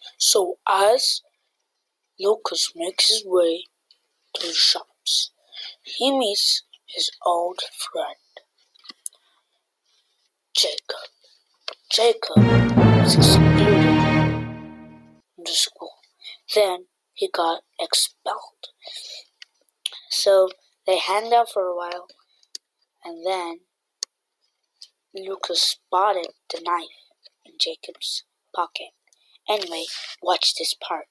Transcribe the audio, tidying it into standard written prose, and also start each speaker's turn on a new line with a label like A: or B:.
A: So as Lucas makes his way to the shops, he meets his old friend, Jacob. Jacob was excluded from the school. Then he got expelled. So they hang out for a while, and then Lucas spotted the knife in Jacob's pocket. Anyway, watch this part.